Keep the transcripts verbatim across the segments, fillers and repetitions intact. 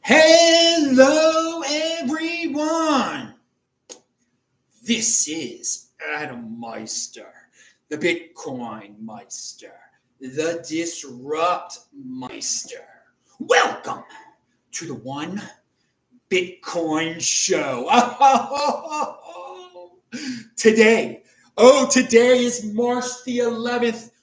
Hello, everyone. This is Adam Meister, the Bitcoin Meister, the Disrupt Meister. Welcome to the One Bitcoin Show. Today, oh, today is March the eleventh,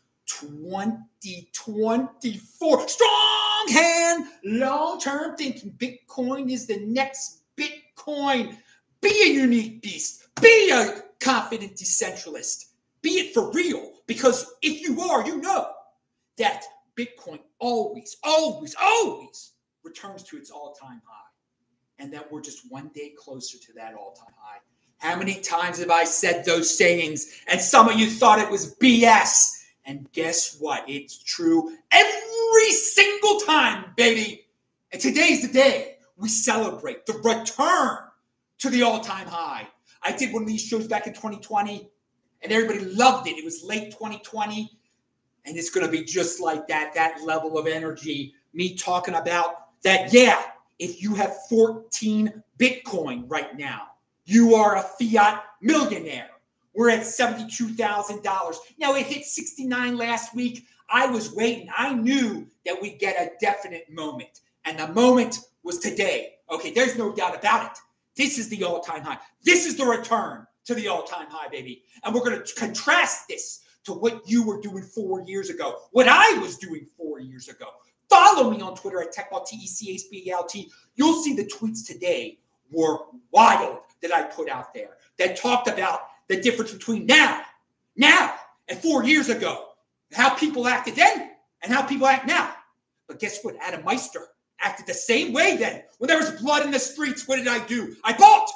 twenty twenty-four. Strong hand, long-term thinking. Bitcoin is the next Bitcoin. Be a unique beast. Be a confident decentralist. Be it for real. Because if you are, you know that Bitcoin always, always, always returns to its all-time high. And that we're just one day closer to that all-time high. How many times have I said those sayings and some of you thought it was B S? And guess what? It's true every single time, baby. And today's the day we celebrate the return to the all-time high. I did one of these shows back in twenty twenty, and everybody loved it. It was late twenty twenty, and it's going to be just like that, that level of energy. Me talking about that, yeah, if you have fourteen Bitcoin right now, you are a fiat millionaire. We're at seventy-two thousand dollars. Now, it hit sixty-nine last week. I was waiting. I knew that we'd get a definite moment. And the moment was today. Okay, there's no doubt about it. This is the all-time high. This is the return to the all-time high, baby. And we're going to contrast this to what you were doing four years ago, what I was doing four years ago. Follow me on Twitter at TechBalt, T E C H B A L T. You'll see the tweets today were wild that I put out there that talked about the difference between now, now, and four years ago, how people acted then and how people act now. But guess what? Adam Meister acted the same way then. When there was blood in the streets, what did I do? I bought.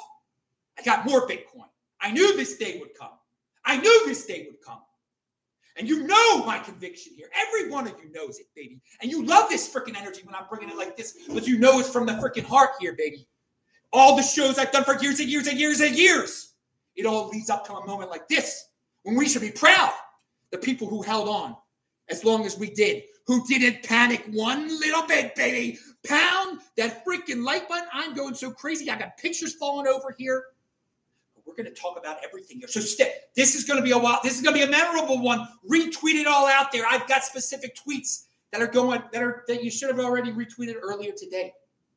I got more Bitcoin. I knew this day would come. I knew this day would come. And you know my conviction here. Every one of you knows it, baby. And you love this freaking energy when I'm bringing it like this, but you know it's from the freaking heart here, baby. All the shows I've done for years and years and years and years. It all leads up to a moment like this when we should be proud. The people who held on as long as we did, who didn't panic one little bit, baby. Pound that freaking like button. I'm going so crazy. I got pictures falling over here. But we're going to talk about everything here. So stay. This is going to be a while. This is going to be a memorable one. Retweet it all out there. I've got specific tweets that are going that are that you should have already retweeted earlier today.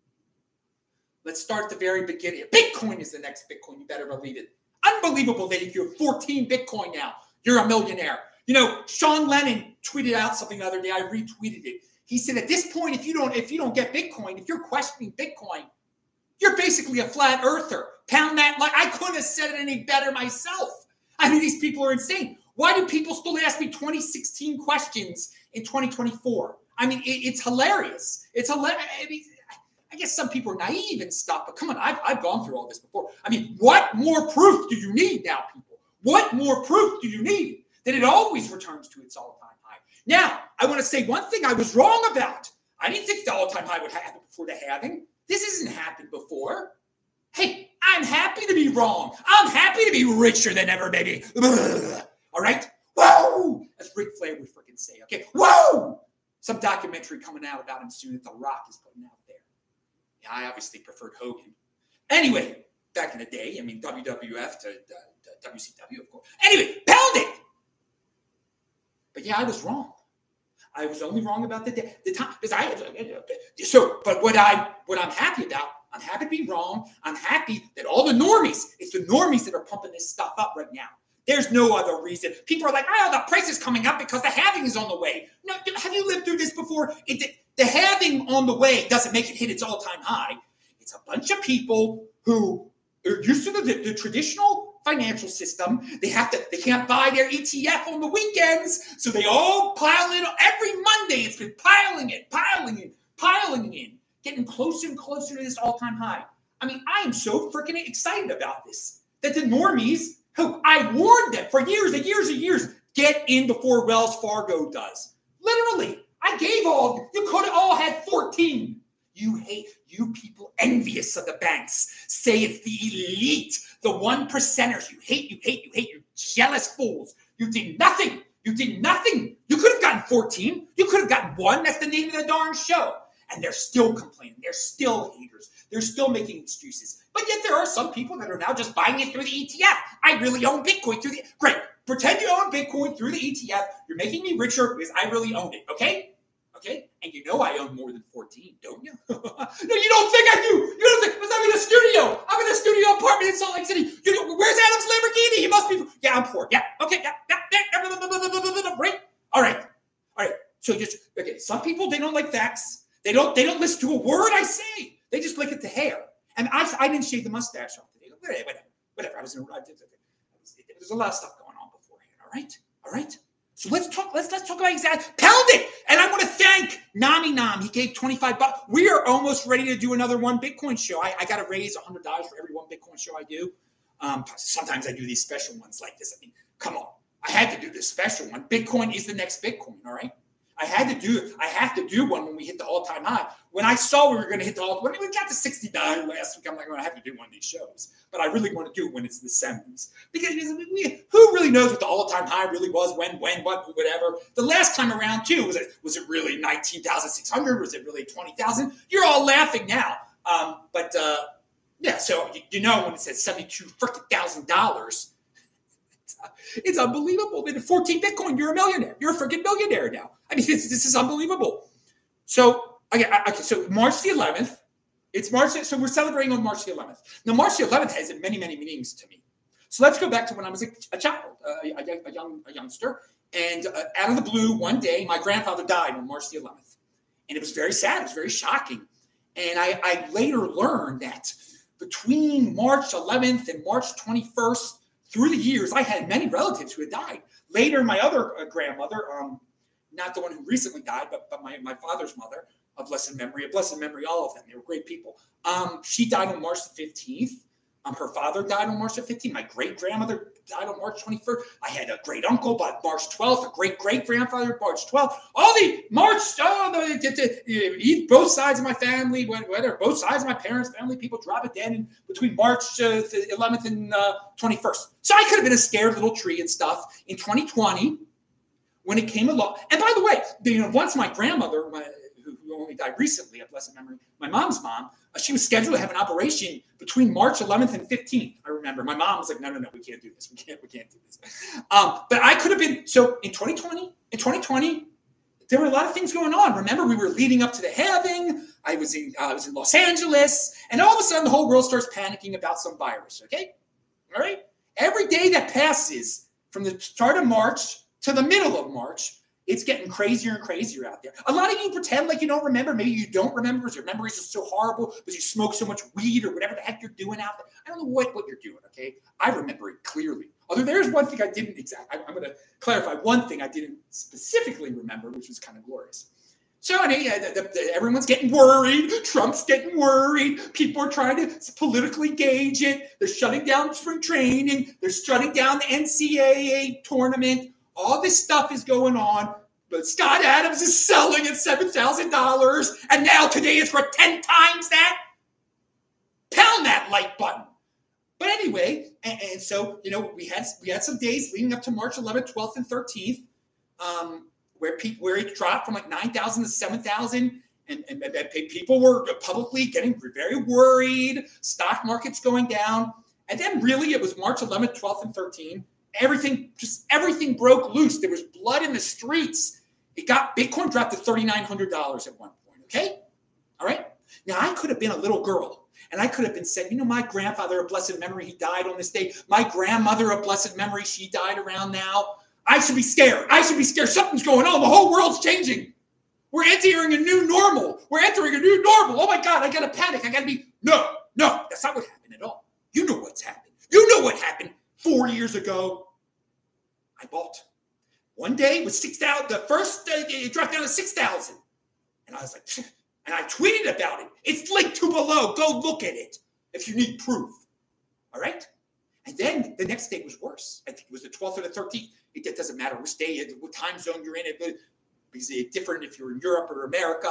Let's start at the very beginning. Bitcoin is the next Bitcoin. You better believe it. Unbelievable that if you're fourteen Bitcoin now, you're a millionaire. You know, Sean Lennon tweeted out something the other day. I retweeted it. He said, at this point, if you don't, if you don't get Bitcoin, if you're questioning Bitcoin, you're basically a flat earther. Pound that like I couldn't have said it any better myself. I mean, these people are insane. Why do people still ask me twenty sixteen questions in twenty twenty-four? I mean, it, it's hilarious. It's hilarious. I mean, I guess some people are naive and stuff, but come on, I've, I've gone through all this before. I mean, what more proof do you need now, people? What more proof do you need that it always returns to its all-time high? Now, I want to say one thing I was wrong about. I didn't think the all-time high would happen before the halving. This hasn't happened before. Hey, I'm happy to be wrong. I'm happy to be richer than ever, baby. All right? Whoa! As Ric Flair would freaking say, okay? Whoa! Some documentary coming out about him soon that The Rock is putting out there. I obviously preferred Hogan. Anyway, back in the day, I mean, W W F to, to, to W C W, of course. Anyway, pound it! But yeah, I was wrong. I was only wrong about the day, the time. Because I, so, but what, I, what I'm happy about, I'm happy to be wrong. I'm happy that all the normies, it's the normies that are pumping this stuff up right now. There's no other reason. People are like, oh, the price is coming up because the halving is on the way. No, have you lived through this before? It, the, the halving on the way doesn't make it hit its all-time high. It's a bunch of people who are used to the, the, the traditional financial system. They have to, they can't buy their E T F on the weekends, so they all pile in. Every Monday, it's been piling it, piling it, piling in, getting closer and closer to this all-time high. I mean, I am so freaking excited about this, that the normies, who I warned them for years and years and years, get in before Wells Fargo does. Literally, I gave all, you could have all had fourteen. You hate, you people envious of the banks, say it's the elite, the one percenters. You hate, you hate, you hate, you jealous fools. You did nothing. You did nothing. You could have gotten fourteen. You could have gotten one. That's the name of the darn show. And they're still complaining. They're still haters. They're still making excuses. But yet there are some people that are now just buying it through the E T F. I really own Bitcoin through the Great. Pretend you own Bitcoin through the E T F. You're making me richer because I really own it, okay? Okay? And you know I own more than fourteen, don't you? No, you don't think I do. You don't think, because I'm in a studio. I'm in a studio apartment in Salt Lake City. You know, where's Adam's Lamborghini? He must be, yeah, I'm poor. Yeah, okay, yeah, yeah, yeah, right? All right, all right. So just, okay, some people, they don't like facts. They don't, they don't listen to a word I say. They just look at the hair. And I, I didn't shave the mustache off today. Whatever, whatever. I was in, I did, there's a lot of stuff going on beforehand, all right? All right? So let's talk, let's let's talk about exactly pound it. And I want to thank Nami Nam. He gave twenty-five bucks. We are almost ready to do another one Bitcoin show. I, I got to raise one hundred dollars for every one Bitcoin show I do. Um, sometimes I do these special ones like this. I mean, come on. I had to do this special one. Bitcoin is the next Bitcoin, all right? I had to do, I have to do one when we hit the all-time high. When I saw we were going to hit the all, when we got to sixty-nine last week, I'm like, well, I have to do one of these shows. But I really want to do it when it's in the seventies. Because we, who really knows what the all-time high really was, when, when, what, whatever. The last time around, too, was it, was it really nineteen thousand six hundred? Was it really twenty thousand? You're all laughing now. Um, but, uh, yeah, so you, you know when it says seventy-two thousand dollars, it's, it's unbelievable. Then fourteen Bitcoin, you're a millionaire. You're a freaking millionaire now. I mean, this, this is unbelievable. So, okay, okay, so March the eleventh, it's March, so we're celebrating on March the eleventh. Now, March the eleventh has many, many meanings to me. So let's go back to when I was a, a child, uh, a, a, young, a youngster, and uh, out of the blue, one day, my grandfather died on March the eleventh. And it was very sad, it was very shocking. And I, I later learned that between March eleventh and March twenty-first, through the years, I had many relatives who had died. Later, my other uh, grandmother, um, not the one who recently died, but, but my, my father's mother, a blessed memory, a blessed memory, all of them. They were great people. Um, she died on March the fifteenth. Um, her father died on March the fifteenth. My great-grandmother died on March twenty-first. I had a great-uncle by March twelfth, a great-great-grandfather March twelfth. All the March, oh, the, the, the, both sides of my family, whether both sides of my parents' family, people drop it dead in between March uh, eleventh and uh, twenty-first. So I could have been a scared little tree and stuff in twenty twenty. When it came along, and by the way, you know, once my grandmother, my, who, who only died recently, a blessed memory, my mom's mom, uh, she was scheduled to have an operation between March eleventh and fifteenth. I remember my mom was like, no, no, no, we can't do this. We can't, we can't do this. Um, but I could have been, so in twenty twenty, in twenty twenty, there were a lot of things going on. Remember, we were leading up to the halving. I was in, uh, I was in Los Angeles, and all of a sudden the whole world starts panicking about some virus, okay? All right? Every day that passes from the start of March to the middle of March, it's getting crazier and crazier out there. A lot of you pretend like you don't remember. Maybe you don't remember because your memories are so horrible because you smoke so much weed or whatever the heck you're doing out there. I don't know what, what you're doing, okay? I remember it clearly. Although there's one thing I didn't exactly. I'm going to clarify one thing I didn't specifically remember, which was kind of glorious. So anyway, uh, the, the, everyone's getting worried. Trump's getting worried. People are trying to politically gauge it. They're shutting down spring training. They're shutting down the N C double A tournament. All this stuff is going on, but Scott Adams is selling at seven thousand dollars, and now today it's for ten times that. Pound that like button. But anyway, and, and so, you know, we had we had some days leading up to March eleventh, twelfth, and thirteenth, um, where people where it dropped from like nine thousand to seven thousand, and, and, and people were publicly getting very worried. Stock market's going down, and then really it was March eleventh, twelfth, and thirteenth. Everything, just everything broke loose. There was blood in the streets. It got, Bitcoin dropped to three thousand nine hundred dollars at one point, okay? All right? Now, I could have been a little girl, and I could have been said, you know, my grandfather, of blessed memory, he died on this day. My grandmother, of blessed memory, she died around now. I should be scared. I should be scared. Something's going on. The whole world's changing. We're entering a new normal. We're entering a new normal. Oh, my God, I got to panic. I got to be, no, no, that's not what happened at all. You know what's happened. You know what happened four years ago. I bought. One day with six thousand, the first day it dropped down to six thousand. And I was like, and I tweeted about it. It's linked to below. Go look at it if you need proof. All right? And then the next day was worse. I think it was the twelfth or the thirteenth. It, it doesn't matter which day, what time zone you're in. It, because it's different if you're in Europe or America.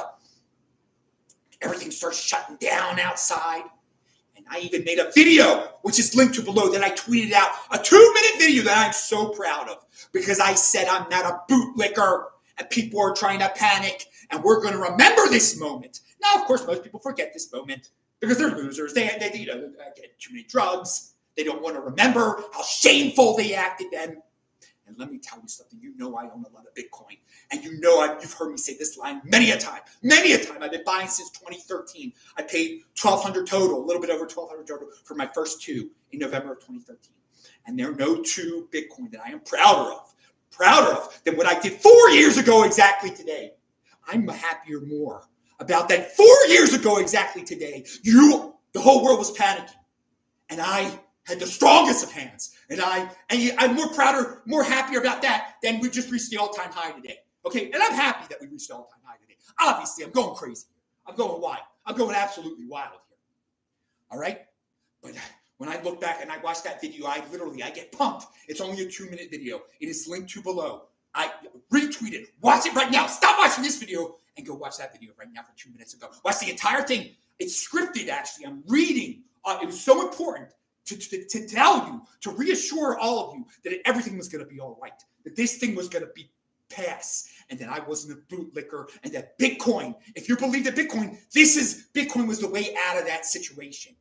Everything starts shutting down outside. And I even made a video, which is linked to below, that I tweeted out, a two-minute video that I'm so proud of, because I said I'm not a bootlicker, and people are trying to panic, And we're going to remember this moment. Now, of course, most people forget this moment because they're losers. They, they you know, get too many drugs. They don't want to remember how shameful they acted then. And let me tell you something. You know I own a lot of Bitcoin. And you know I've, you've heard me say this line many a time. Many a time. I've been buying since twenty thirteen. I paid twelve hundred dollars total, a little bit over twelve hundred dollars total for my first two in November of twenty thirteen. And there are no two Bitcoin that I am prouder of, prouder of than what I did four years ago exactly today. I'm happier more about that four years ago exactly today. You, the whole world was panicking. And I had the strongest of hands. And I, and I'm more prouder, more happier about that than we just reached the all-time high today. Okay, and I'm happy that we reached the all-time high today. Obviously, I'm going crazy. I'm going wild. I'm going absolutely wild here. All right? But when I look back and I watch that video, I literally, I get pumped. It's only a two-minute video. It is linked to below. I retweet it. Watch it right now. Stop watching this video and go watch that video right now for two minutes ago. Watch the entire thing. It's scripted, actually. I'm reading. Uh, it was so important to, to, to tell you, to reassure all of you that everything was going to be all right, that this thing was going to be pass, and that I wasn't a bootlicker, and that Bitcoin, if you believe that Bitcoin, this is, Bitcoin was the way out of that situation.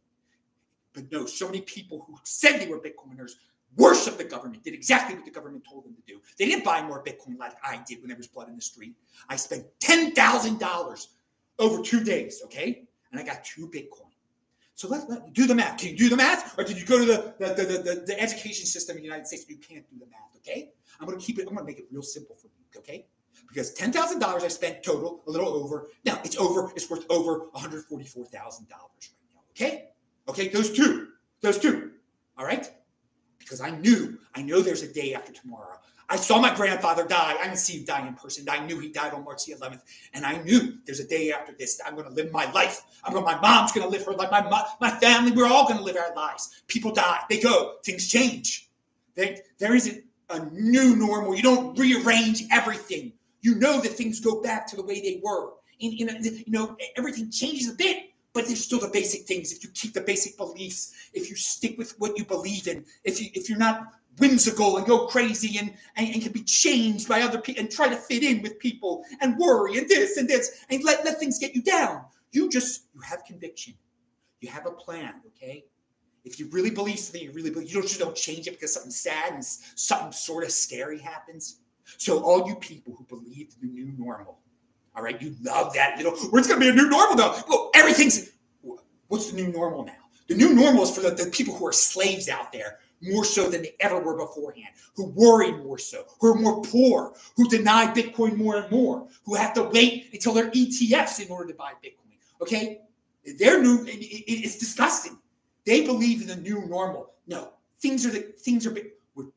But no, so many people who said they were Bitcoiners worship the government, did exactly what the government told them to do. They didn't buy more Bitcoin like I did when there was blood in the street. I spent ten thousand dollars over two days, okay? And I got two Bitcoin. So let, let do the math. Can you do the math? Or did you go to the, the, the, the, the education system in the United States? You can't do the math, okay? I'm going to keep it, I'm going to make it real simple for you, okay? Because ten thousand dollars I spent total, a little over. Now, it's over, it's worth over one hundred forty-four thousand dollars right now, okay? Okay, those two, those two, all right? Because I knew, I know there's a day after tomorrow. I saw my grandfather die. I didn't see him die in person. I knew he died on March the eleventh. And I knew there's a day after this that I'm going to live my life. I'm going, my mom's going to live her life. My, my, my family, we're all going to live our lives. People die. They go. Things change. They, there isn't a new normal. You don't rearrange everything. You know that things go back to the way they were. In, in a, you know, everything changes a bit. But there's still the basic things. If you keep the basic beliefs, if you stick with what you believe in, if you if you're not whimsical and go crazy and, and, and can be changed by other people and try to fit in with people and worry and this and this and let, let things get you down. You just, you have conviction. You have a plan, okay? If you really believe something, you really believe, you don't just don't change it because something sad and something sort of scary happens. So all you people who believe in the new normal, all right, you love that little, well, it's going to be a new normal though. Well, everything's, what's the new normal now? The new normal is for the, the people who are slaves out there, more so than they ever were beforehand, who worry more so, who are more poor, who deny Bitcoin more and more, who have to wait until they're E T Fs in order to buy Bitcoin, okay? They're new, it, it, it's disgusting. They believe in the new normal. No, things are, the, things are, big.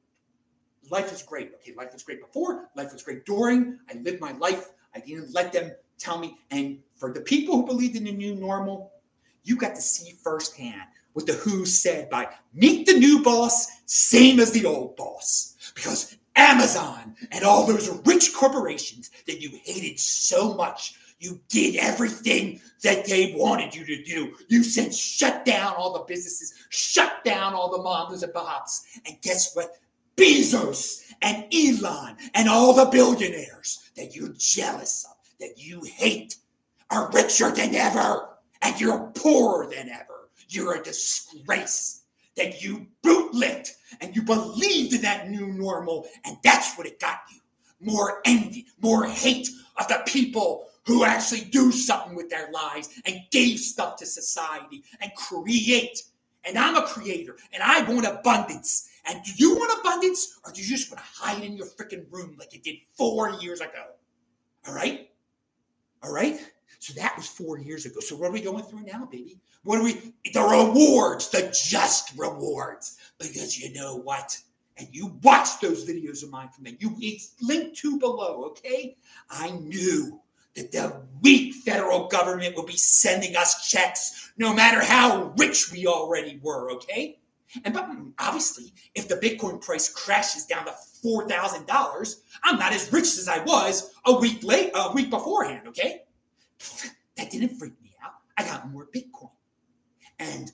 Life is great, okay? Life was great before, life was great during. I lived my life. I didn't let them tell me. And for the people who believed in the new normal, you got to see firsthand what the W H O said by meet the new boss, same as the old boss. Because Amazon and all those rich corporations that you hated so much, you did everything that they wanted you to do. You said shut down all the businesses, shut down all the mamas and pops. And guess what? Bezos and Elon and all the billionaires that you're jealous of, that you hate, are richer than ever, and you're poorer than ever. You're a disgrace that you bootlicked and you believed in that new normal, and that's what it got you. More envy, more hate of the people who actually do something with their lives and gave stuff to society and create. And I'm a creator, and I want abundance. And do you want abundance, or do you just want to hide in your freaking room like you did four years ago? All right? All right? So that was four years ago. So what are we going through now, baby? What are we? The rewards, the just rewards. Because you know what? And you watch those videos of mine from me. You, it's linked to below, okay? I knew that the weak federal government would be sending us checks no matter how rich we already were, okay? And but obviously, if the Bitcoin price crashes down to four thousand dollars, I'm not as rich as I was a week late, a week beforehand, okay? That didn't freak me out. I got more Bitcoin. And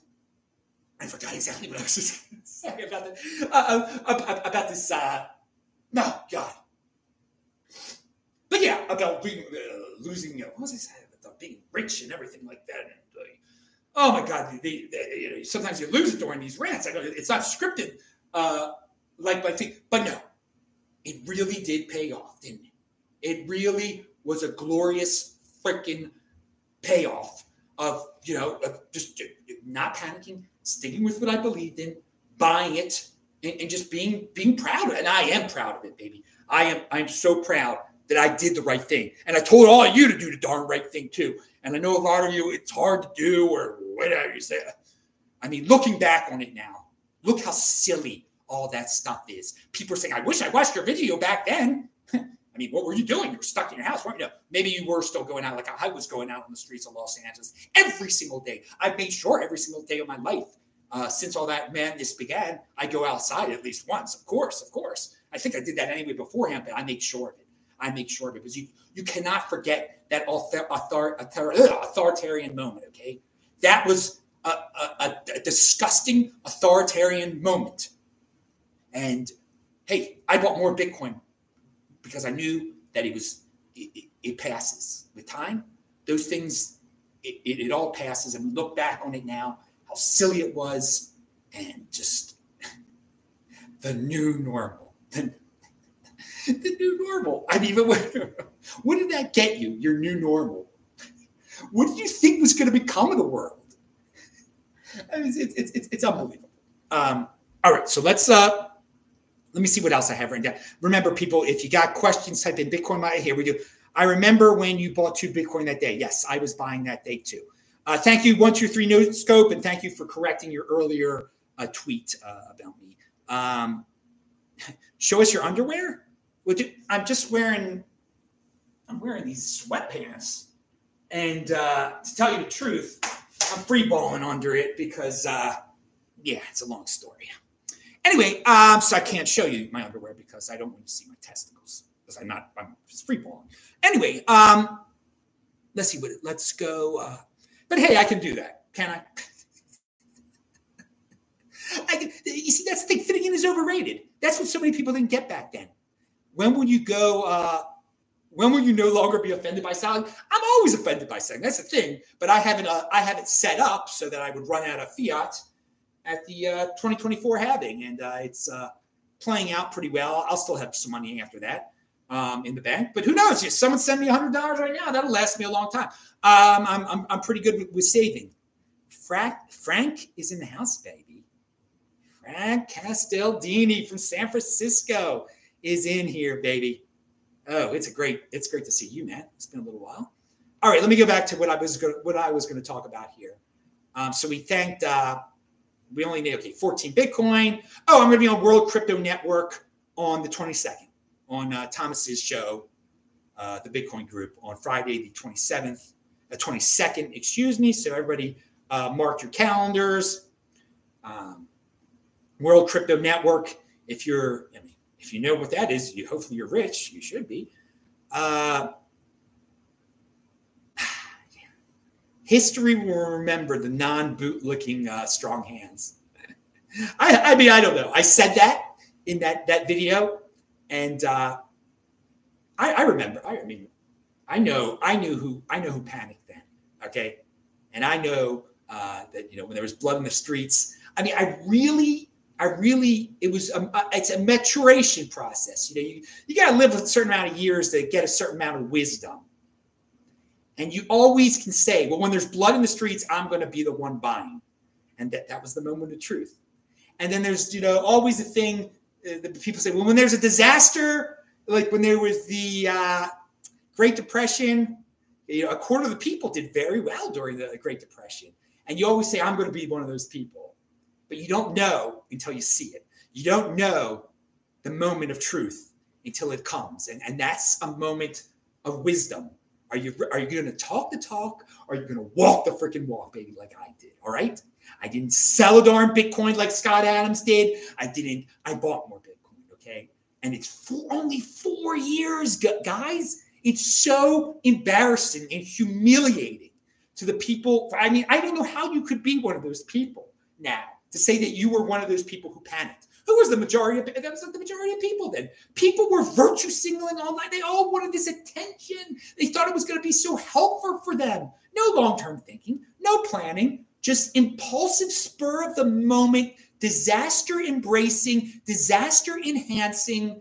I forgot exactly what I was just going to say about, the, uh, uh, about this. Uh, no, God. But yeah, about being uh, losing, you know, what was I saying about being rich and everything like that. And, uh, oh my God, they, they, you know, sometimes you lose it during these rants. I know it's not scripted uh, like my thing, but no, it really did pay off, didn't it? It really was a glorious freaking payoff of, you know, of just not panicking, sticking with what I believed in, buying it, and, and just being being proud of it. And I am proud of it, baby. I am I'm so proud that I did the right thing. And I told all of you to do the darn right thing too. And I know a lot of you, it's hard to do or whatever you say. I mean, looking back on it now, look how silly all that stuff is. People are saying, I wish I watched your video back then. I mean, what were you doing? You were stuck in your house, weren't you? Maybe you were still going out like I was going out on the streets of Los Angeles every single day. I've made sure every single day of my life, uh, since all that madness began, I go outside at least once. Of course, of course. I think I did that anyway beforehand, but I make sure of it. I make sure of it because you, you cannot forget that author, author, author, authoritarian moment, okay? That was a, a, a disgusting authoritarian moment. And, hey, I bought more Bitcoin because I knew that it was it, it, it passes with time. Those things, it, it, it all passes. And we look back on it now, how silly it was, and just the new normal. The, the new normal. I mean, what, what did that get you? Your new normal. What did you think was going to become of the world? I mean, it's it's it's, it's unbelievable. Um, all right, so let's. Uh, Let me see what else I have written down. Remember, people, if you got questions, type in Bitcoin. Here we do. I remember when you bought two Bitcoin that day. Yes, I was buying that day too. Uh, thank you, one two three No Scope, and thank you for correcting your earlier uh, tweet uh, about me. Um, show us your underwear. Would you, I'm just wearing. I'm wearing these sweatpants, and uh, to tell you the truth, I'm free balling under it because, uh, yeah, it's a long story. Anyway, um, so I can't show you my underwear because I don't want you to see my testicles because I'm not, I'm just free balling. Anyway, um, let's see what, let's go. Uh, but hey, I can do that. Can I? I can, you see, that's the thing. Fitting in is overrated. That's what so many people didn't get back then. When will you go, uh, when will you no longer be offended by selling? I'm always offended by selling. That's the thing. But I haven't, uh, I have it set up so that I would run out of fiat at the uh, twenty twenty-four halving, and uh, it's uh, playing out pretty well. I'll still have some money after that um, in the bank, but who knows? If someone send me one hundred dollars right now, that'll last me a long time. Um, I'm, I'm I'm pretty good with, with saving. Frank, Frank is in the house, baby. Frank Castelldini from San Francisco is in here, baby. Oh, it's a great it's great to see you, man. It's been a little while. All right, let me go back to what I was going what I was going to talk about here. Um, so we thanked. Uh, We only need, okay, fourteen Bitcoin. Oh, I'm going to be on World Crypto Network on the twenty-second on uh, Thomas's show, uh, the Bitcoin group, on Friday, the twenty-seventh, the twenty-second, excuse me. So everybody uh, mark your calendars. Um, World Crypto Network. If you're, I mean, if you know what that is, you hopefully you're rich. You should be. Uh, History will remember the non-boot-looking uh, strong hands. I, I mean, I don't know. I said that in that that video, and uh, I, I remember. I, I mean, I know. I knew who. I know who panicked then. Okay, and I know uh, that you know when there was blood in the streets. I mean, I really, I really. It was. A, it's a maturation process. You know, you you got to live a certain amount of years to get a certain amount of wisdom. And you always can say, well, when there's blood in the streets, I'm going to be the one buying. And that, that was the moment of truth. And then there's, you know, always a thing uh, that people say, well, when there's a disaster, like when there was the uh, Great Depression, you know, a quarter of the people did very well during the Great Depression. And you always say, I'm going to be one of those people. But you don't know until you see it. You don't know the moment of truth until it comes. And, and that's a moment of wisdom. Are you are you going to talk the talk, or are you going to walk the freaking walk, baby, like I did? All right? I didn't sell a darn Bitcoin like Scott Adams did. I didn't. I bought more Bitcoin, okay? And it's for only four years, guys. It's so embarrassing and humiliating to the people. I mean, I don't know how you could be one of those people now to say that you were one of those people who panicked, Who was the majority of, that was the majority of people then. People were virtue signaling all night. They all wanted this attention. They thought it was going to be so helpful for them. No long-term thinking, no planning, just impulsive spur of the moment, disaster embracing, disaster enhancing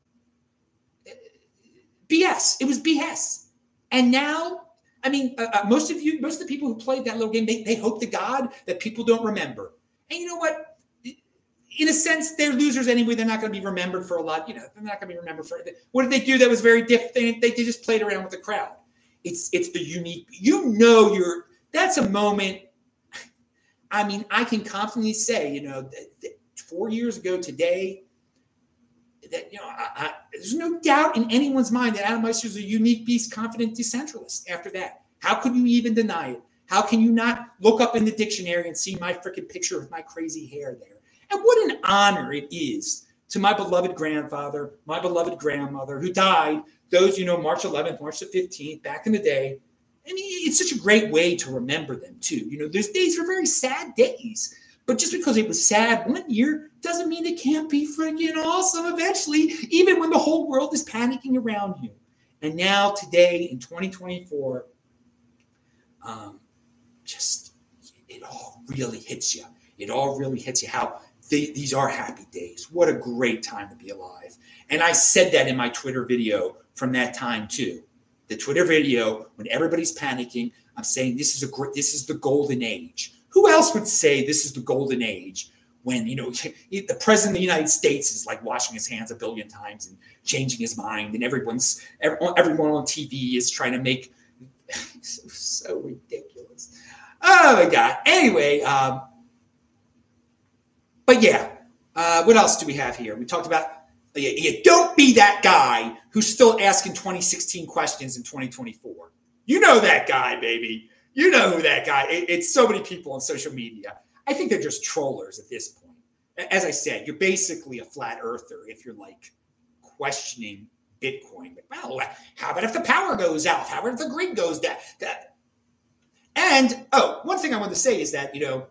B S. It was B S. And now, I mean, uh, uh, most of you, most of the people who played that little game, they, they hope to God that people don't remember. And you know what? In a sense, they're losers anyway. They're not going to be remembered for a lot. You know, they're not going to be remembered for it. What did they do that was very different? They, they just played around with the crowd. It's it's the unique, you know, you're, that's a moment. I mean, I can confidently say, you know, that, that four years ago today, that, you know, I, I, there's no doubt in anyone's mind that Adam Meister is a unique beast, confident decentralist after that. How could you even deny it? How can you not look up in the dictionary and see my freaking picture of my crazy hair there? And what an honor it is to my beloved grandfather, my beloved grandmother, who died, those, you know, March eleventh, March the fifteenth, back in the day. I mean, it's such a great way to remember them, too. You know, those days were very sad days. But just because it was sad one year doesn't mean it can't be freaking awesome eventually, even when the whole world is panicking around you. And now, today, in twenty twenty-four, um, just, it all really hits you. It all really hits you how they, these are happy days. What a great time to be alive. And I said that in my Twitter video from that time, too. The Twitter video, when everybody's panicking, I'm saying this is a great, this is the golden age. Who else would say this is the golden age when, you know, the president of the United States is like washing his hands a billion times and changing his mind, and everyone's everyone on T V is trying to make so, so ridiculous. Oh my God. Anyway, um, but yeah, uh, what else do we have here? We talked about, you, you don't be that guy who's still asking twenty sixteen questions in twenty twenty-four. You know that guy, baby. You know who that guy is. It, it's so many people on social media. I think they're just trollers at this point. As I said, you're basically a flat earther if you're like questioning Bitcoin. But, well, how about if the power goes out? How about if the grid goes down? That, and, oh, one thing I want to say is that, you know,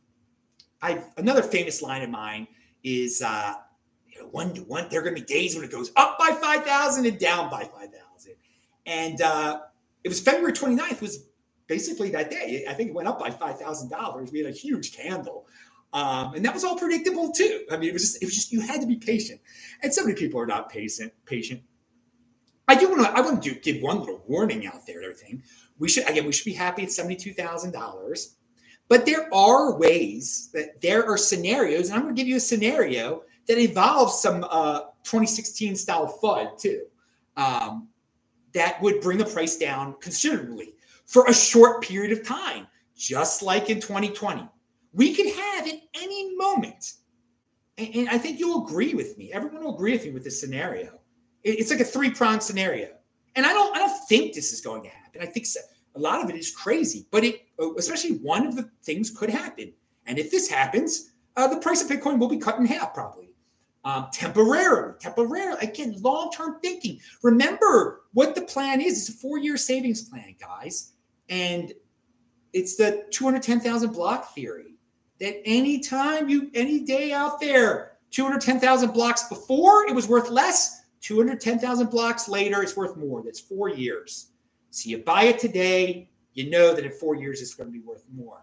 I another famous line of mine is, uh, you know, one to one, there are going to be days when it goes up by five thousand and down by five thousand. And uh, it was February twenty-ninth was basically that day. I think it went up by five thousand dollars. We had a huge candle. Um, and that was all predictable too. I mean, it was just, it was just, you had to be patient. And so many people are not patient, patient. I do want to, I want to do, give one little warning out there and everything. We should, again, we should be happy at seventy-two thousand dollars. But there are ways that there are scenarios, and I'm going to give you a scenario that involves some uh, twenty sixteen style F U D too, um, that would bring the price down considerably for a short period of time, just like in twenty twenty. We can have at any moment, and, and I think you'll agree with me. Everyone will agree with me with this scenario. It, it's like a three-pronged scenario, and I don't, I don't think this is going to happen. I think so. A lot of it is crazy, but it, especially one of the things could happen. And if this happens, uh, the price of Bitcoin will be cut in half probably. Um, temporarily, temporarily, again, long-term thinking. Remember what the plan is. It's a four-year savings plan, guys. And it's the two hundred ten thousand block theory that anytime you, any day out there, two hundred ten thousand blocks before, it was worth less. two hundred ten thousand blocks later, it's worth more. That's four years. So you buy it today, you know that in four years it's going to be worth more.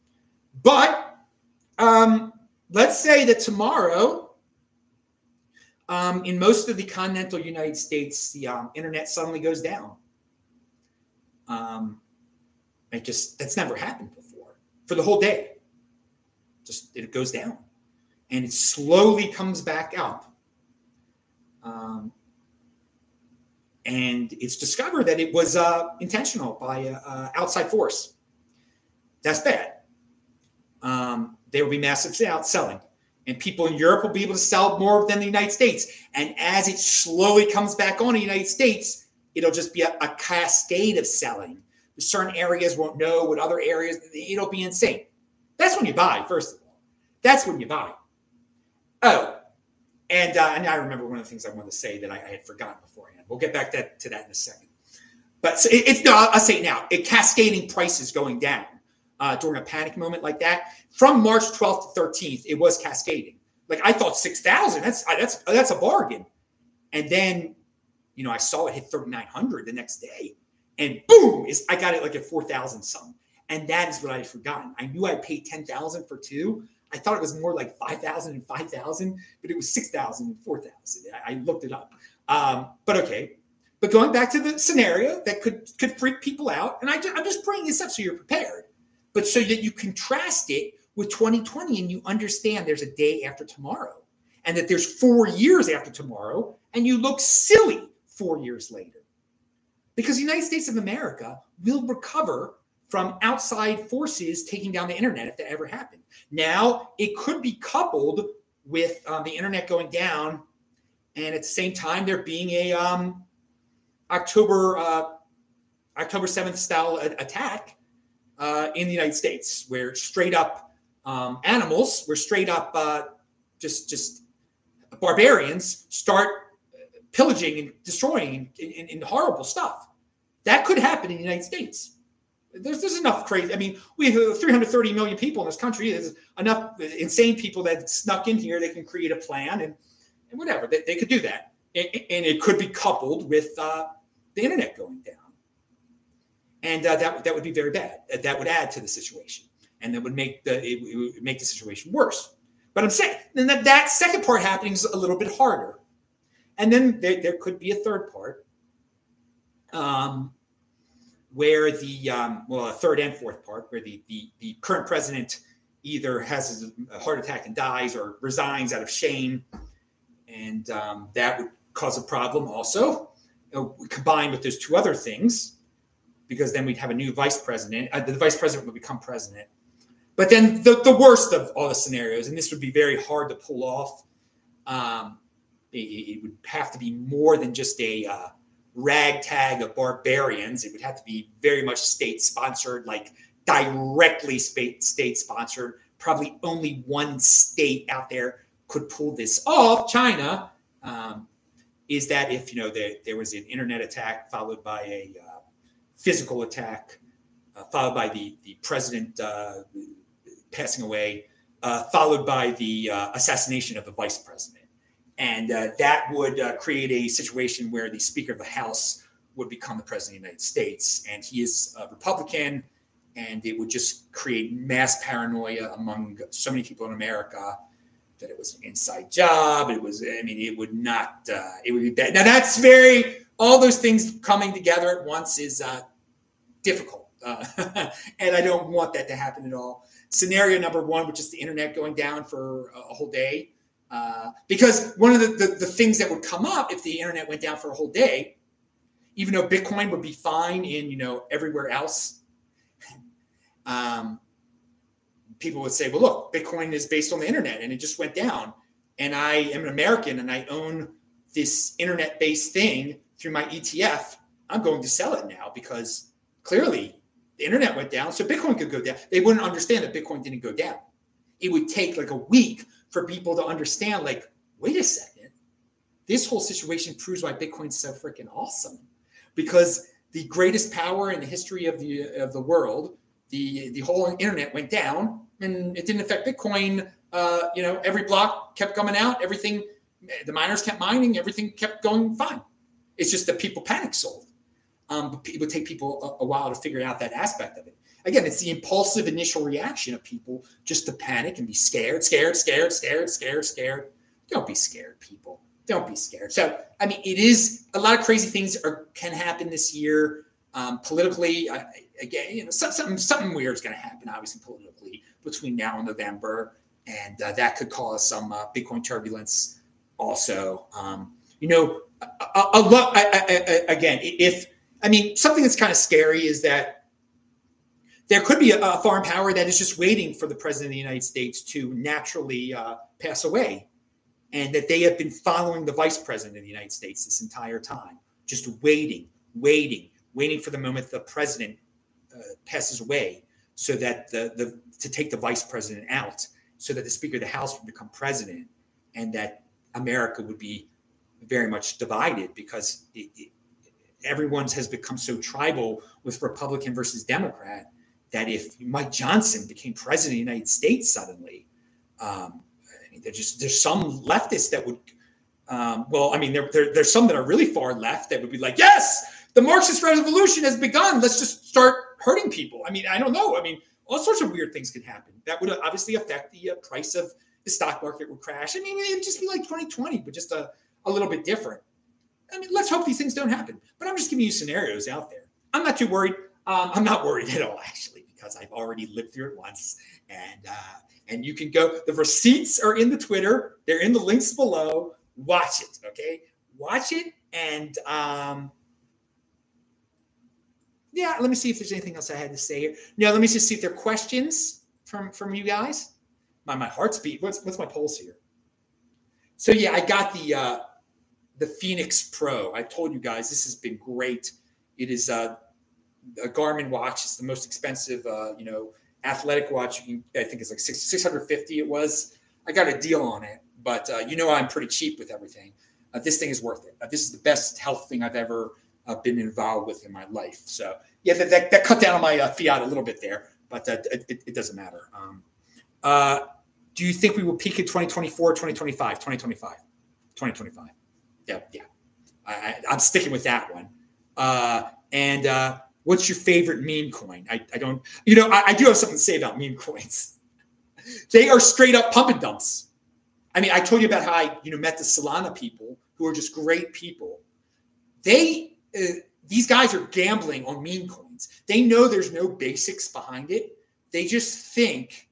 But um, let's say that tomorrow, um, in most of the continental United States, the um, internet suddenly goes down. Um, it just, that's never happened before. For the whole day. Just, it goes down. And it slowly comes back up. Um, And it's discovered that it was uh, intentional by an uh, outside force. That's bad. Um, there will be massive selling. And people in Europe will be able to sell more than the United States. And as it slowly comes back on the United States, it'll just be a, a cascade of selling. Certain areas won't know what other areas, it'll be insane. That's when you buy, first of all. That's when you buy. Oh, and, uh, and I remember one of the things I wanted to say that I, I had forgotten beforehand. We'll get back to, to that in a second. But so it, it's, no, I'll, I'll say it now. It cascading prices going down uh, during a panic moment like that. From March twelfth to thirteenth, it was cascading. Like I thought six thousand, that's, that's, that's a bargain. And then, you know, I saw it hit thirty-nine hundred the next day and boom, is I got it like at four thousand some. And that is what I had forgotten. I knew I paid ten thousand for two. I thought it was more like five thousand and five thousand, but it was six thousand and four thousand. I, I looked it up. Um, but okay. But going back to the scenario that could, could freak people out. And I just, I'm just bringing this up so you're prepared, but so that you contrast it with twenty twenty and you understand there's a day after tomorrow and that there's four years after tomorrow and you look silly four years later. Because the United States of America will recover from outside forces taking down the internet if that ever happened. Now, it could be coupled with um, the internet going down and at the same time there being a um, October uh, October seventh style attack uh, in the United States, where straight up um, animals, where straight up uh, just just barbarians start pillaging and destroying and, and, and horrible stuff. That could happen in the United States. There's, there's enough crazy. I mean, we have three hundred thirty million people in this country. There's enough insane people that snuck in here. They can create a plan and, and whatever. They, they could do that. And, and it could be coupled with uh, the internet going down. And uh, that, that would be very bad. That would add to the situation. And that would make the, it, it would make the situation worse. But I'm saying then that, that second part happening is a little bit harder. And then there, there could be a third part. Um, where the, um, well, a third and fourth part, where the, the, the current president either has a heart attack and dies or resigns out of shame. And um, that would cause a problem also, you know, combined with those two other things, because then we'd have a new vice president. Uh, the vice president would become president. But then the, the worst of all the scenarios, and this would be very hard to pull off, um, it, it would have to be more than just a uh, ragtag of barbarians. It would have to be very much state-sponsored, like directly state-sponsored. Probably only one state out there could pull this off, China, um, is that if, you know, there, there was an internet attack followed by a uh, physical attack, uh, followed by the, the president uh, passing away, uh, followed by the uh, assassination of the vice president. And uh, that would uh, create a situation where the Speaker of the House would become the President of the United States. And he is a Republican, and it would just create mass paranoia among so many people in America that it was an inside job. It was, I mean, it would not, uh, it would be bad. Now that's very, all those things coming together at once is uh, difficult. Uh, and I don't want that to happen at all. Scenario number one, which is the internet going down for a whole day. Uh, because one of the, the, the things that would come up if the internet went down for a whole day, even though Bitcoin would be fine in, you know, everywhere else, um, people would say, well, look, Bitcoin is based on the internet and it just went down. And I am an American and I own this internet-based thing through my E T F. I'm going to sell it now because clearly the internet went down, so Bitcoin could go down. They wouldn't understand that Bitcoin didn't go down. It would take like a week for people to understand, like, wait a second, this whole situation proves why Bitcoin's so freaking awesome. Because the greatest power in the history of the of the world, the the whole internet went down, and it didn't affect Bitcoin. Uh, you know, every block kept coming out, everything, the miners kept mining, everything kept going fine. It's just that people panic sold. Um, but it would take people a, a while to figure out that aspect of it. Again, it's the impulsive initial reaction of people just to panic and be scared, scared, scared, scared, scared, scared. Don't be scared, people. Don't be scared. So, I mean, it is a lot of crazy things are, can happen this year. Um, politically, uh, again, you know, something something weird is going to happen, obviously, politically between now and November, and uh, that could cause some uh, Bitcoin turbulence. Also, um, you know, a, a, a lot. I, I, I, again, if I mean, something that's kind of scary is that there could be a, a foreign power that is just waiting for the president of the United States to naturally uh, pass away, and that they have been following the vice president of the United States this entire time, just waiting, waiting, waiting for the moment the president uh, passes away, so that the the to take the vice president out, so that the Speaker of the House would become president, and that America would be very much divided because it, it, everyone's has become so tribal with Republican versus Democrat that if Mike Johnson became president of the United States suddenly, um, mean, there's just there's some leftists that would, um, well, I mean, there, there there's some that are really far left that would be like, yes, the Marxist revolution has begun. Let's just start hurting people. I mean, I don't know. I mean, all sorts of weird things could happen. That would obviously affect the uh, price of the stock market would crash. I mean, it would just be like twenty twenty, but just a, a little bit different. I mean, let's hope these things don't happen. But I'm just giving you scenarios out there. I'm not too worried. Um, I'm not worried at all, actually, because I've already lived through it once. And uh, and you can go. The receipts are in the Twitter. They're in the links below. Watch it, okay? Watch it. And um, yeah, let me see if there's anything else I had to say here. No, let me just see if there are questions from, from you guys. My my heart's beat. What's what's my pulse here? So yeah, I got the uh, the Phoenix Pro. I told you guys this has been great. It is uh, a Garmin watch. It's the most expensive, uh, you know, athletic watch. You can, I think it's like six six hundred fifty. It was. I got a deal on it, but uh, you know I'm pretty cheap with everything. Uh, this thing is worth it. Uh, this is the best health thing I've ever uh, been involved with in my life. So yeah, that that, that cut down on my uh, fiat a little bit there, but uh, it, it doesn't matter. Um, uh, Do you think we will peak in twenty twenty-four, twenty twenty-five, twenty twenty-five, twenty twenty-five? Yeah, yeah. I, I, I'm sticking with that one. Uh, and uh, what's your favorite meme coin? I, I don't, you know, I, I do have something to say about meme coins. They are straight up pump and dumps. I mean, I told you about how I, you know, met the Solana people who are just great people. They, uh, these guys are gambling on meme coins. They know there's no basics behind it. They just think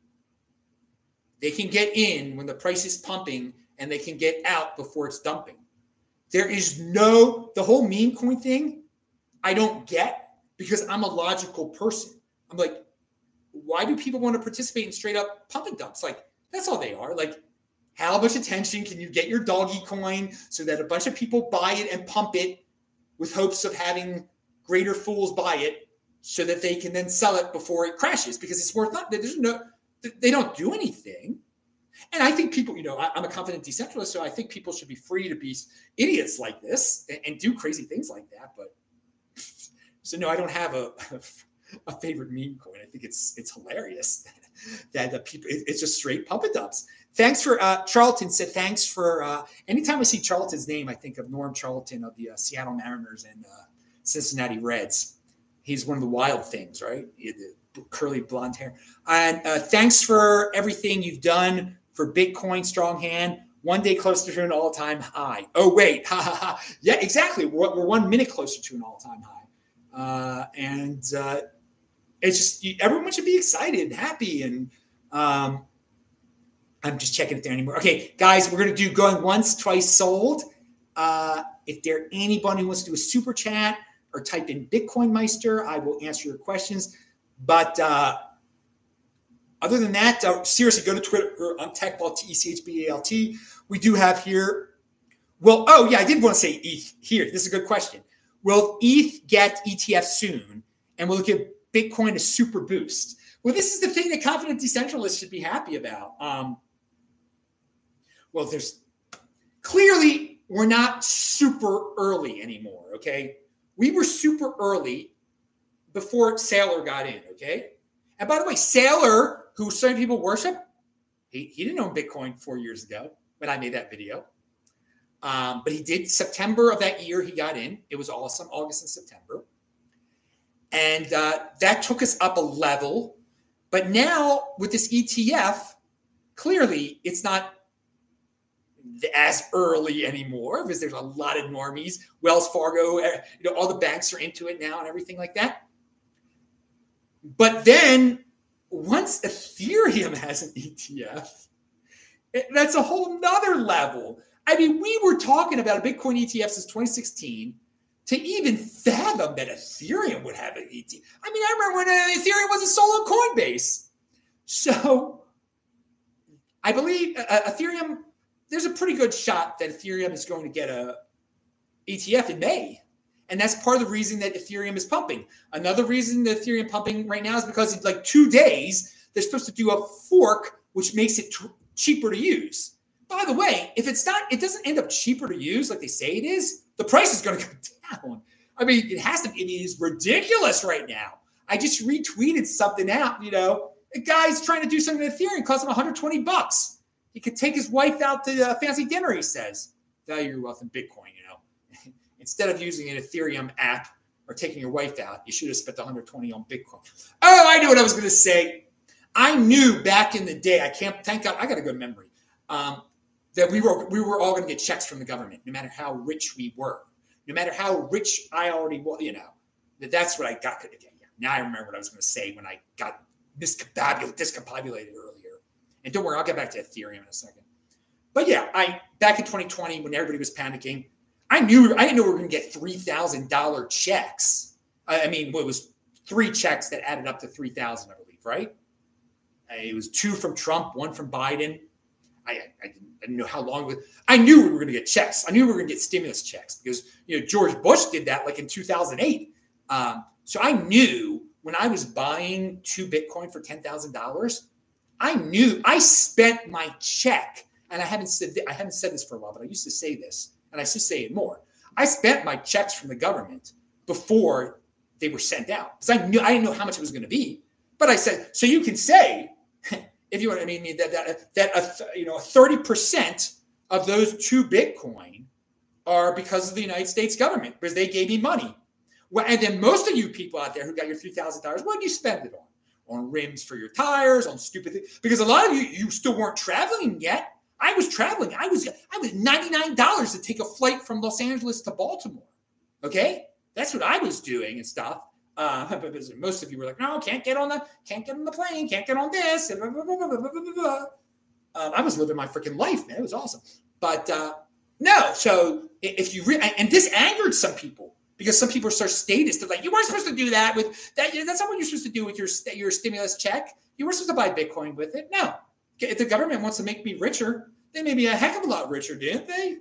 they can get in when the price is pumping and they can get out before it's dumping. There is no, the whole meme coin thing, I don't get because I'm a logical person. I'm like, why do people want to participate in straight up pump and dumps? Like, that's all they are. Like, how much attention can you get your doggy coin so that a bunch of people buy it and pump it with hopes of having greater fools buy it so that they can then sell it before it crashes because it's worth nothing. There's no, they don't do anything. And I think people, you know, I, I'm a confident decentralist, so I think people should be free to be idiots like this and, and do crazy things like that. But so no, I don't have a, a favorite meme coin. I think it's it's hilarious that, that the people, it, it's just straight pump and dumps. Thanks for, uh, Charlton said, thanks for, uh, anytime I see Charlton's name, I think of Norm Charlton of the uh, Seattle Mariners and uh, Cincinnati Reds. He's one of the wild things, right? The curly blonde hair. And uh, thanks for everything you've done for Bitcoin Strong Hand. One day closer to an all-time high. Oh, wait. Ha, ha, ha. Yeah, exactly. We're, we're one minute closer to an all-time high. Uh, and uh, it's just, everyone should be excited and happy. And um, I'm just checking if there anymore. Okay, guys, we're going to do going once, twice sold. Uh, if there anybody who wants to do a super chat or type in Bitcoin Meister, I will answer your questions. But uh, other than that, uh, seriously, go to Twitter. I'm TechBalt, T E C H B A L T. We do have here. Well, oh, yeah, I did want to say E T H here. This is a good question. Will E T H get E T F soon? And will it give Bitcoin a super boost? Well, this is the thing that confident decentralists should be happy about. Um, well, there's clearly we're not super early anymore, okay? We were super early before Saylor got in, okay? And by the way, Saylor, who some people worship, he, he didn't own Bitcoin four years ago when I made that video. Um, but he did, September of that year, he got in. It was awesome, August and September. And uh, that took us up a level. But now with this E T F, clearly it's not as early anymore because there's a lot of normies. Wells Fargo, you know, all the banks are into it now and everything like that. But then once Ethereum has an E T F, it, that's a whole nother level. I mean, we were talking about a Bitcoin E T F since twenty sixteen to even fathom that Ethereum would have an E T F. I mean, I remember when uh, Ethereum wasn't sold on Coinbase. So I believe uh, Ethereum, there's a pretty good shot that Ethereum is going to get a E T F in May. And that's part of the reason that Ethereum is pumping. Another reason that Ethereum pumping right now is because in like two days, they're supposed to do a fork, which makes it t- cheaper to use. By the way, if it's not, it doesn't end up cheaper to use like they say it is, the price is going to go down. I mean, it has to, it is ridiculous right now. I just retweeted something out, you know, a guy's trying to do something with Ethereum, cost him one hundred twenty bucks. He could take his wife out to a fancy dinner, he says. Value your wealth in Bitcoin, you know. Instead of using an Ethereum app or taking your wife out, you should have spent one hundred twenty on Bitcoin. Oh, I knew what I was going to say. I knew back in the day, I can't, thank God, I got a good memory, um, that we were we were all going to get checks from the government, no matter how rich we were. No matter how rich I already was, you know, that that's what I got. Again, yeah. Now I remember what I was going to say when I got discombobulated, discombobulated earlier. And don't worry, I'll get back to Ethereum in a second. But yeah, I back in twenty twenty when everybody was panicking, I knew I didn't know we were going to get three thousand dollars checks. I, I mean, it was three checks that added up to three thousand dollars, I believe, right? It was two from Trump, one from Biden. I, I, didn't, I didn't know how long it was. I knew we were going to get checks. I knew we were going to get stimulus checks because, you know, George Bush did that like in two thousand eight. Um, so I knew when I was buying two Bitcoin for ten thousand dollars, I knew I spent my check. And I haven't said I haven't said this for a while, but I used to say this, and I should say it more. I spent my checks from the government before they were sent out because I knew I didn't know how much it was going to be. But I said, so you can say, if you want, I mean, that that that a, you know, thirty percent of those two Bitcoin are because of the United States government because they gave me money. Well, and then most of you people out there who got your three thousand dollars, what did you spend it on? On rims for your tires, on stupid things? Because a lot of you, you still weren't traveling yet. I was traveling. I was I was ninety-nine dollars to take a flight from Los Angeles to Baltimore. Okay, that's what I was doing and stuff. Uh, but most of you were like, no, can't get on the can't get on the plane, can't get on this. Blah, blah, blah, blah, blah, blah, blah. Um, I was living my freaking life, man. It was awesome. But uh, no, so if you re- and this angered some people because some people are so status. They're like, you weren't supposed to do that with that. That's not what you're supposed to do with your your stimulus check. You were supposed to buy Bitcoin with it. No. If the government wants to make me richer, they made me a heck of a lot richer, didn't they?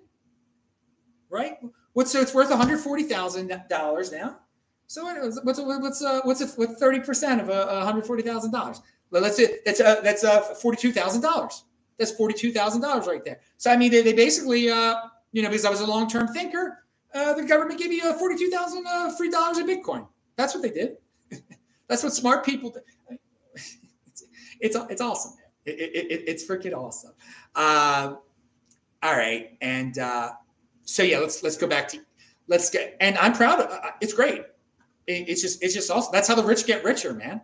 Right? What's so it's worth one hundred forty thousand dollars now. So what's what's what's uh, what's a, what's thirty percent of a one hundred forty thousand dollars? Well, let's say that's uh, that's uh, forty-two thousand dollars. That's forty-two thousand dollars right there. So I mean, they, they basically uh, you know, because I was a long-term thinker, uh, the government gave me uh, forty-two thousand uh, free dollars in Bitcoin. That's what they did. That's what smart people do. It's it's, it's awesome. It, it, it, it's freaking awesome. Uh, all right, and uh, so yeah, let's let's go back to let's get. And I'm proud of uh, it's great. It, it's just it's just awesome. That's how the rich get richer, man.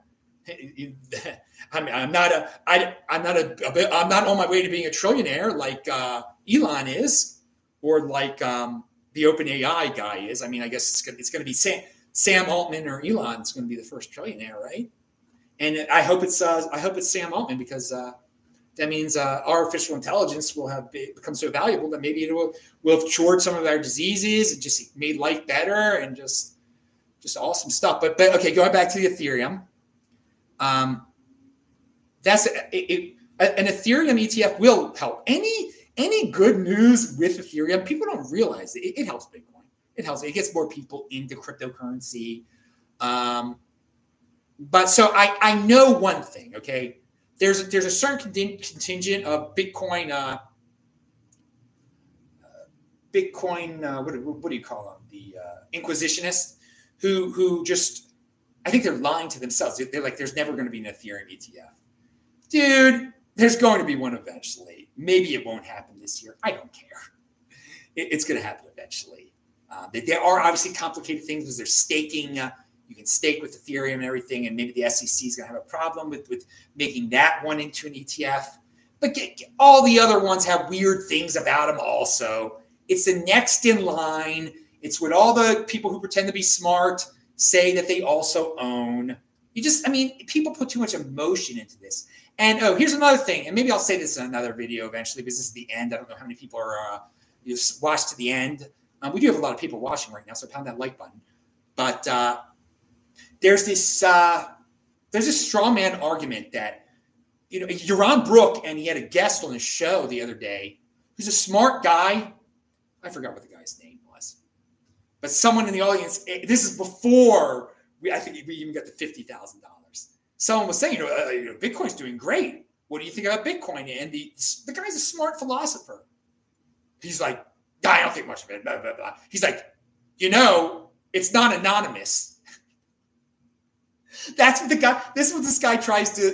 I'm I'm not a I I'm not a, a bit, I'm not on my way to being a trillionaire like uh, Elon is, or like um, the OpenAI guy is. I mean, I guess it's gonna it's gonna be Sam Sam Altman or Elon's going to be the first trillionaire, right? And I hope it's uh, I hope it's Sam Altman because uh, that means uh, artificial intelligence will have become so valuable that maybe it will will have cured some of our diseases and just made life better and just just awesome stuff. But but okay, going back to the Ethereum, um, that's it, it, an Ethereum E T F will help. Any any good news with Ethereum, people don't realize it, it helps Bitcoin. It helps. It gets more people into cryptocurrency. Um, But so I, I know one thing, okay? There's there's a certain contingent of Bitcoin, uh, Bitcoin, uh, what, what do you call them? The uh, Inquisitionists who who just, I think they're lying to themselves. They're like, there's never going to be an Ethereum E T F. Dude, there's going to be one eventually. Maybe it won't happen this year. I don't care. It, it's going to happen eventually. Uh, there are obviously complicated things because they're staking. Uh, You can stake with Ethereum and everything, and maybe the S E C is going to have a problem with, with making that one into an E T F. But get, get, all the other ones have weird things about them also. It's the next in line. It's what all the people who pretend to be smart say that they also own. You just, I mean, people put too much emotion into this. And, oh, here's another thing. And maybe I'll say this in another video eventually because this is the end. I don't know how many people are uh, you watched to the end. Um, we do have a lot of people watching right now, so pound that like button. But uh, there's this uh, there's this straw man argument that, you know, Yaron Brook, and he had a guest on his show the other day who's a smart guy. I forgot what the guy's name was. But someone in the audience, this is before we, I think we even got to fifty thousand dollars. Someone was saying, you know, uh, you know, Bitcoin's doing great. What do you think about Bitcoin? And the, the guy's a smart philosopher. He's like, I don't think much of it. Blah, blah, blah. He's like, you know, it's not anonymous. That's what the guy, this is what this guy tries to,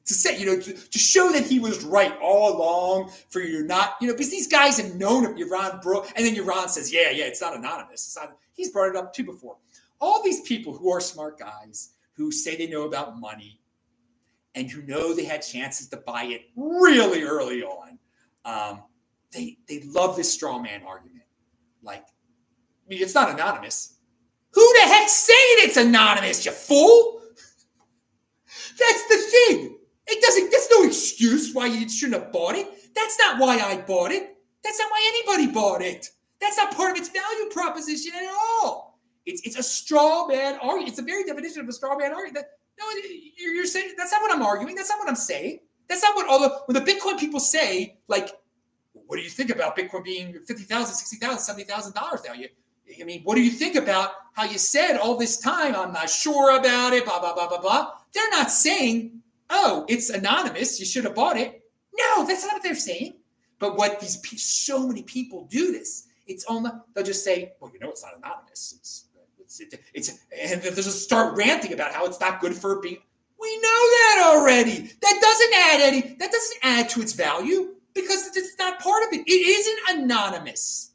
to say, you know, to, to show that he was right all along, for you to not, you know, because these guys have known of Yaron Brook, and then Yaron says, yeah, yeah, it's not anonymous. It's not, he's brought it up too before. All these people who are smart guys, who say they know about money, and who know they had chances to buy it really early on, um, they they love this straw man argument. Like, I mean, it's not anonymous. Who the heck's saying it's anonymous, you fool? That's the thing. It doesn't, that's no excuse why you shouldn't have bought it. That's not why I bought it. That's not why anybody bought it. That's not part of its value proposition at all. It's it's a straw man argument. It's the very definition of a straw man argument. That, no, you're, you're saying, that's not what I'm arguing. That's not what I'm saying. That's not what all the, when the Bitcoin people say, like, what do you think about Bitcoin being fifty thousand dollars, sixty thousand dollars, seventy thousand dollars now? You, I mean, what do you think about how you said all this time, I'm not sure about it, blah, blah, blah, blah, blah. They're not saying, oh, it's anonymous, you should have bought it. No, that's not what they're saying. But what these, so many people do this. It's only, they'll just say, well, you know, it's not anonymous. It's, it's, it, it's, and they'll just start ranting about how it's not good for being. We know that already. That doesn't add any, that doesn't add to its value because it's not part of it. It isn't anonymous.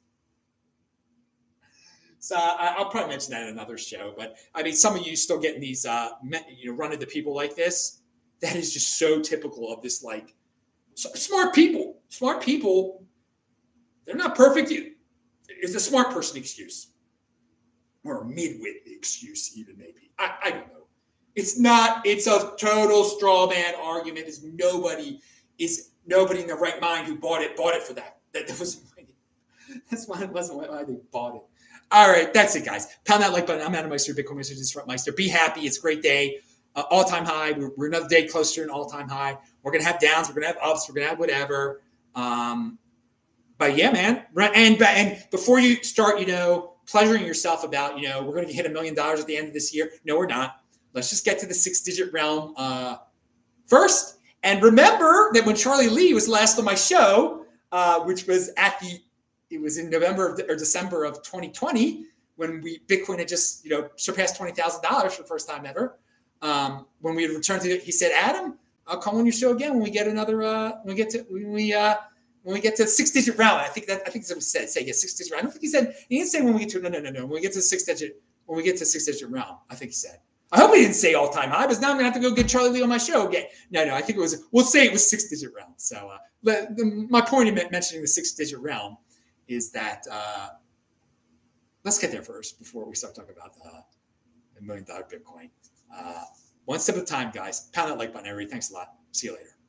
So I, I'll probably mention that in another show. But I mean, some of you still getting these, uh, you know, run into people like this. That is just so typical of this, like, smart people. Smart people, they're not perfect. It's a smart person excuse. Or a midwit excuse, even maybe. I, I don't know. It's not, it's a total straw man argument. Is nobody is nobody in their right mind who bought it, bought it for that. That, that wasn't why that's why it wasn't why they bought it. All right, that's it, guys. Pound that like button. I'm Adam Meister, Bitcoin Meister, Disrupt Meister. Be happy. It's a great day. Uh, all-time high. We're, we're another day closer to an all-time high. We're going to have downs. We're going to have ups. We're going to have whatever. Um, but, yeah, man. And, and before you start, you know, pleasuring yourself about, you know, we're going to hit a million dollars at the end of this year. No, we're not. Let's just get to the six-digit realm uh, first. And remember that when Charlie Lee was last on my show, uh, which was at the – it was in November of the, or December of twenty twenty when we Bitcoin had just, you know, surpassed twenty thousand dollars for the first time ever. Um, when we had returned to it, he said, Adam, I'll call on your show again when we get another, uh, when we get to, when we, uh, when we get to six digit round. I think that, I think that's what he said, say, yeah, six digit round. I don't think he said, he didn't say when we get to, no, no, no, no. When we get to the six digit, when we get to six digit round, I think he said, I hope he didn't say all time high, because now I'm gonna have to go get Charlie Lee on my show again. No, no, I think it was, we'll say it was six digit round. So, uh, the, the, my point in mentioning the six digit round is that, uh, let's get there first before we start talking about uh, the million dollar Bitcoin. Uh, One step at a time, guys. Pound that like button, everybody. Thanks a lot. See you later.